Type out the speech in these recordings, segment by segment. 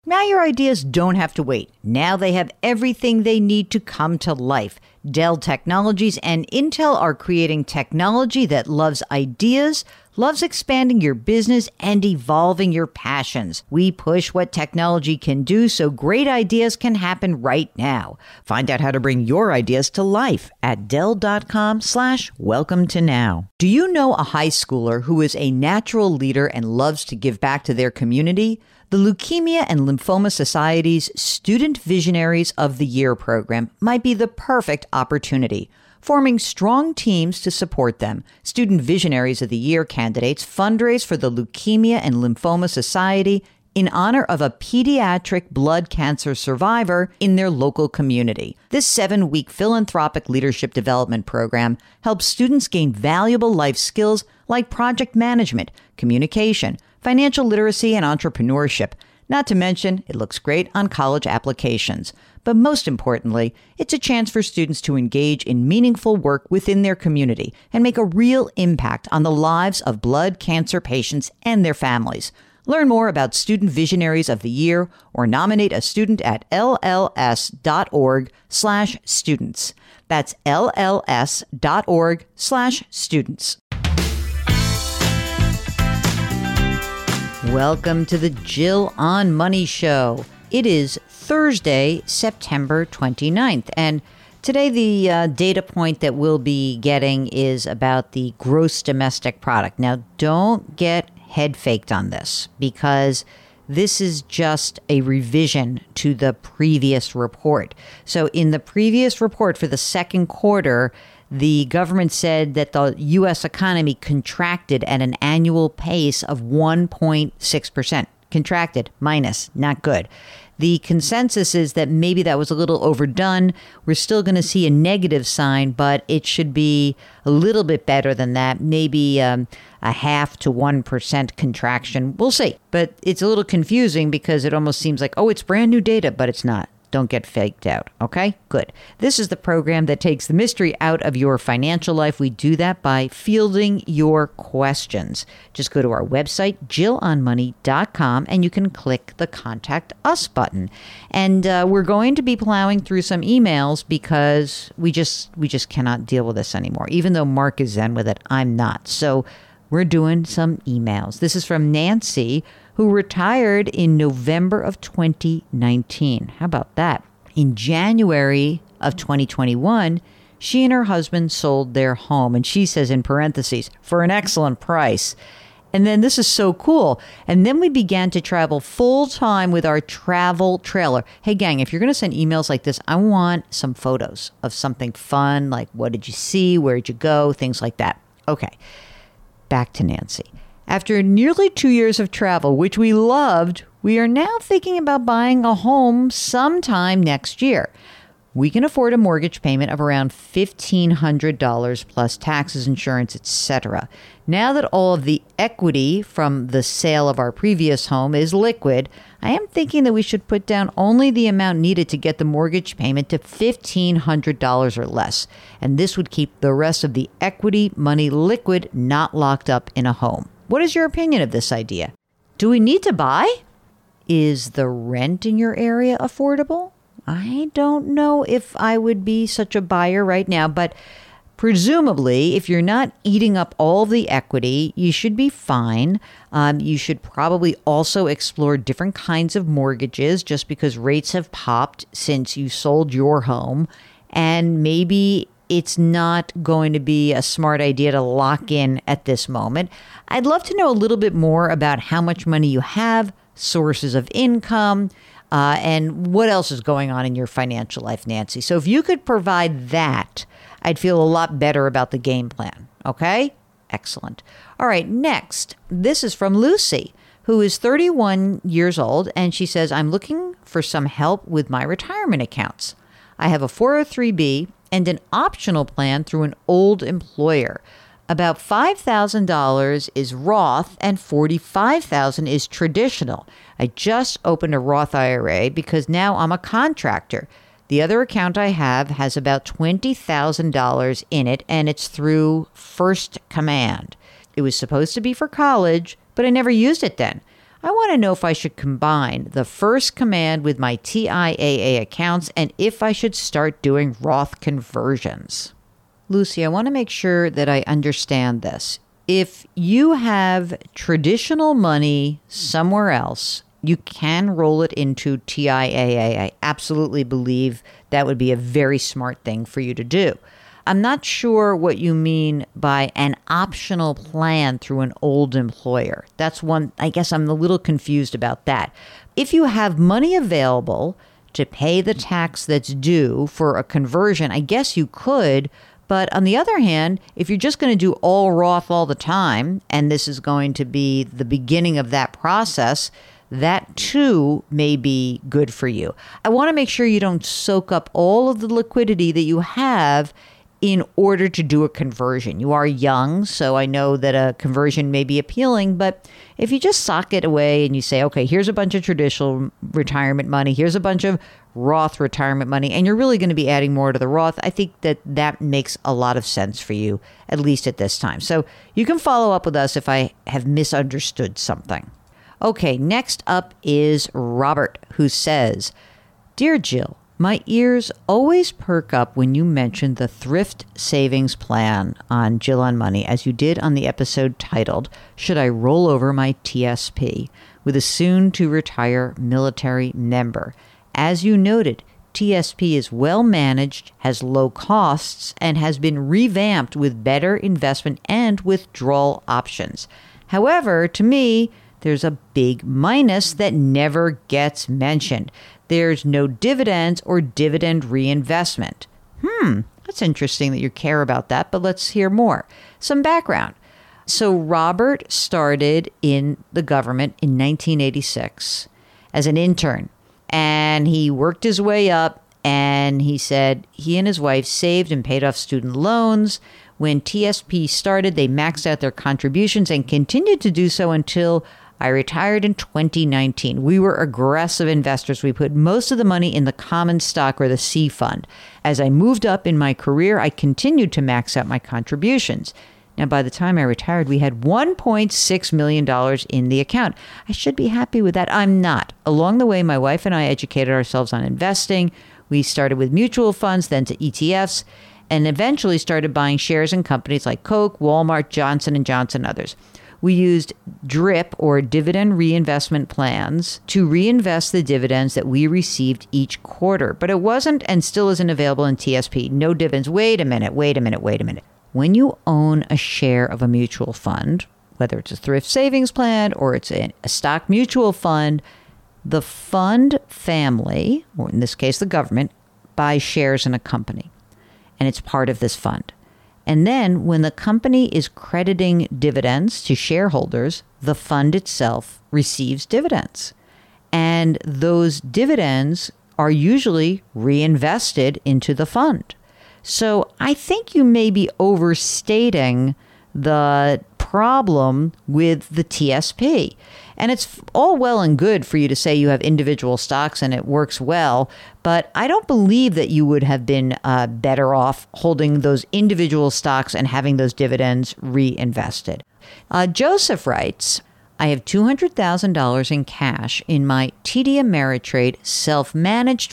Now your ideas don't have to wait. Now they have everything they need to come to life. Dell Technologies and Intel are creating technology that loves ideas, loves expanding your business, and evolving your passions. We push what technology can do so great ideas can happen right now. Find out how to bring your ideas to life at Dell.com/welcome to now. Do you know a high schooler who is a natural leader and loves to give back to their community? The Leukemia and Lymphoma Society's Student Visionaries of the Year program might be the perfect opportunity. Forming strong teams to support them, Student Visionaries of the Year candidates fundraise for the Leukemia and Lymphoma Society in honor of a pediatric blood cancer survivor in their local community. This 7-week philanthropic leadership development program helps students gain valuable life skills like project management, communication, financial literacy, and entrepreneurship. Not to mention, it looks great on college applications. But most importantly, it's a chance for students to engage in meaningful work within their community and make a real impact on the lives of blood cancer patients and their families. Learn more about Student Visionaries of the Year or nominate a student at lls.org/students. That's lls.org/students. Welcome to the Jill on Money Show. It is Thursday, September 29th, and today the data point that we'll be getting is about the gross domestic product. Now, don't get head faked on this because this is just a revision to the previous report. So in the previous report for the second quarter, the government said that the U.S. economy contracted at an annual pace of 1.6%. Contracted, minus, not good. The consensus is that maybe that was a little overdone. We're still going to see a negative sign, but it should be a little bit better than that. Maybe a 0.5% to 1% contraction. We'll see. But it's a little confusing because it almost seems like, oh, it's brand new data, but it's not. Don't get faked out, okay? Good. This is the program that takes the mystery out of your financial life. We do that by fielding your questions. Just go to our website, JillOnMoney.com, and you can click the Contact Us button. And we're going to be plowing through some emails because we just cannot deal with this anymore. Even though Mark is zen with it, I'm not. So we're doing some emails. This is from Nancy, who retired in November of 2019. How about that? In January of 2021, she and her husband sold their home. And she says in parentheses, for an excellent price. And then this is so cool. And then we began to travel full time with our travel trailer. Hey, gang, if you're going to send emails like this, I want some photos of something fun, like what did you see? Where did you go? Things like that. Okay, back to Nancy. After nearly 2 years of travel, which we loved, we are now thinking about buying a home sometime next year. We can afford a mortgage payment of around $1,500 plus taxes, insurance, etc. Now that all of the equity from the sale of our previous home is liquid, I am thinking that we should put down only the amount needed to get the mortgage payment to $1,500 or less. And this would keep the rest of the equity money liquid, not locked up in a home. What is your opinion of this idea? Do we need to buy? Is the rent in your area affordable? I don't know if I would be such a buyer right now, but presumably, if you're not eating up all the equity, you should be fine. You should probably also explore different kinds of mortgages just because rates have popped since you sold your home. And maybe it's not going to be a smart idea to lock in at this moment. I'd love to know a little bit more about how much money you have, sources of income, and what else is going on in your financial life, Nancy. So if you could provide that, I'd feel a lot better about the game plan. Okay? Excellent. All right, next. This is from Lucy, who is 31 years old, and she says, I'm looking for some help with my retirement accounts. I have a 403B and an optional plan through an old employer. About $5,000 is Roth and $45,000 is traditional. I just opened a Roth IRA because now I'm a contractor. The other account I have has about $20,000 in it, and it's through First Command. It was supposed to be for college, but I never used it then. I want to know if I should combine the First Command with my TIAA accounts and if I should start doing Roth conversions. Lucy, I want to make sure that I understand this. If you have traditional money somewhere else, you can roll it into TIAA. I absolutely believe that would be a very smart thing for you to do. I'm not sure what you mean by an optional plan through an old employer. That's one, I guess I'm a little confused about that. If you have money available to pay the tax that's due for a conversion, I guess you could. But on the other hand, if you're just going to do all Roth all the time, and this is going to be the beginning of that process, that too may be good for you. I want to make sure you don't soak up all of the liquidity that you have in order to do a conversion. You are young, so I know that a conversion may be appealing, but if you just sock it away and you say, okay, here's a bunch of traditional retirement money, here's a bunch of Roth retirement money, and you're really going to be adding more to the Roth, I think that that makes a lot of sense for you, at least at this time. So you can follow up with us if I have misunderstood something. Okay, next up is Robert, who says, Dear Jill, my ears always perk up when you mention the thrift savings plan on Jill on Money, as you did on the episode titled, Should I Roll Over My TSP, with a soon-to-retire military member. As you noted, TSP is well managed, has low costs, and has been revamped with better investment and withdrawal options. However, to me, there's a big minus that never gets mentioned. There's no dividends or dividend reinvestment. That's interesting that you care about that, but let's hear more. Some background. So Robert started in the government in 1986 as an intern, and he worked his way up, and he said he and his wife saved and paid off student loans. When TSP started, they maxed out their contributions and continued to do so until I retired in 2019. We were aggressive investors. We put most of the money in the common stock or the C fund. As I moved up in my career, I continued to max out my contributions. Now, by the time I retired, we had $1.6 million in the account. I should be happy with that. I'm not. Along the way, my wife and I educated ourselves on investing. We started with mutual funds, then to ETFs, and eventually started buying shares in companies like Coke, Walmart, Johnson & Johnson, and others. We used DRIP, or dividend reinvestment plans, to reinvest the dividends that we received each quarter. But it wasn't and still isn't available in TSP. No dividends. Wait a minute. When you own a share of a mutual fund, whether it's a thrift savings plan or it's a stock mutual fund, the fund family, or in this case the government, buys shares in a company. And it's part of this fund. And then when the company is crediting dividends to shareholders, the fund itself receives dividends. And those dividends are usually reinvested into the fund. So I think you may be overstating the problem with the TSP. And it's all well and good for you to say you have individual stocks and it works well, but I don't believe that you would have been better off holding those individual stocks and having those dividends reinvested. Joseph writes, I have $200,000 in cash in my TD Ameritrade self-managed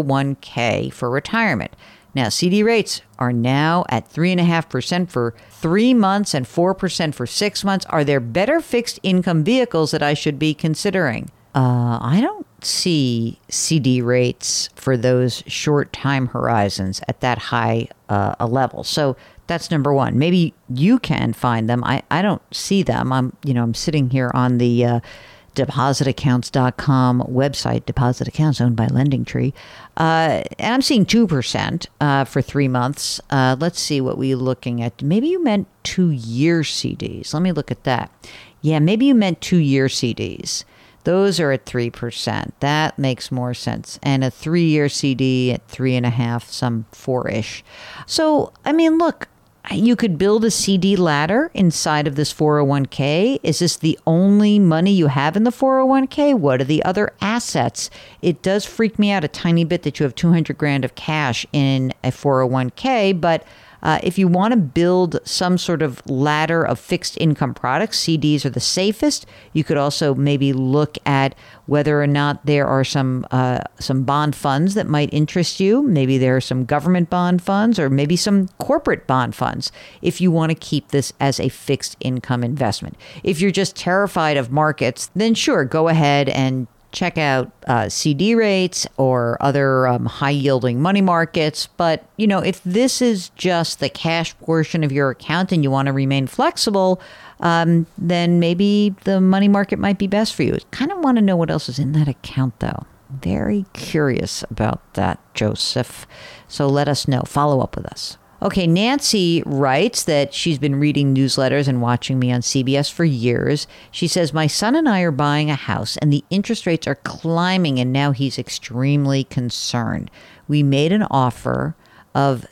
401k for retirement. Now, CD rates are now at 3.5% for 3 months and 4% for 6 months. Are there better fixed income vehicles that I should be considering? I don't see CD rates for those short time horizons at that high a level. So that's number one. Maybe you can find them. I don't see them. I'm sitting here on the depositaccounts.com website, deposit accounts owned by LendingTree. And I'm seeing 2% for 3 months. Let's see what we're looking at. Maybe you meant 2-year CDs. Let me look at that. Yeah, maybe you meant 2-year CDs. Those are at 3%. That makes more sense. And a 3-year CD at 3.5, some 4-ish. So, look, you could build a CD ladder inside of this 401k. Is this the only money you have in the 401k? What are the other assets? It does freak me out a tiny bit that you have $200,000 of cash in a 401k, but If you want to build some sort of ladder of fixed income products, CDs are the safest. You could also maybe look at whether or not there are some bond funds that might interest you. Maybe there are some government bond funds or maybe some corporate bond funds if you want to keep this as a fixed income investment. If you're just terrified of markets, then sure, go ahead and check out CD rates or other high-yielding money markets. But, if this is just the cash portion of your account and you want to remain flexible, then maybe the money market might be best for you. I kind of want to know what else is in that account, though. Very curious about that, Joseph. So let us know. Follow up with us. Okay, Nancy writes that she's been reading newsletters and watching me on CBS for years. She says, my son and I are buying a house and the interest rates are climbing and now he's extremely concerned. We made an offer of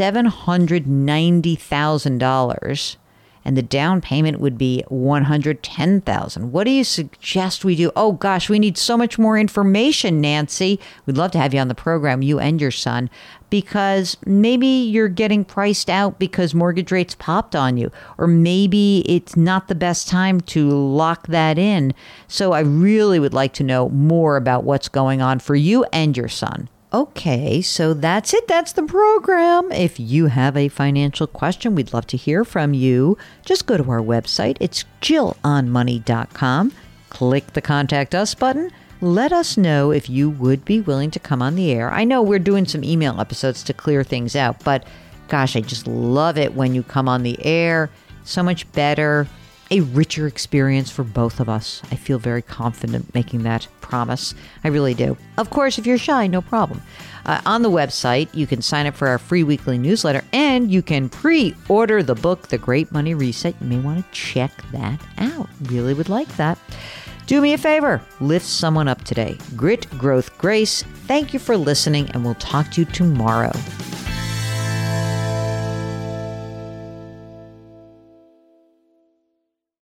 $790,000 and the down payment would be $110,000. What do you suggest we do? Oh gosh, we need so much more information, Nancy. We'd love to have you on the program, you and your son, because maybe you're getting priced out because mortgage rates popped on you, or maybe it's not the best time to lock that in. So I really would like to know more about what's going on for you and your son. Okay, so that's it. That's the program. If you have a financial question, we'd love to hear from you. Just go to our website. It's JillOnMoney.com. Click the Contact Us button. Let us know if you would be willing to come on the air. I know we're doing some email episodes to clear things out, but gosh, I just love it when you come on the air. So much better. A richer experience for both of us. I feel very confident making that promise. I really do. Of course, if you're shy, no problem. On the website, you can sign up for our free weekly newsletter and you can pre-order the book, The Great Money Reset. You may want to check that out. Really would like that. Do me a favor. Lift someone up today. Grit, growth, grace. Thank you for listening and we'll talk to you tomorrow.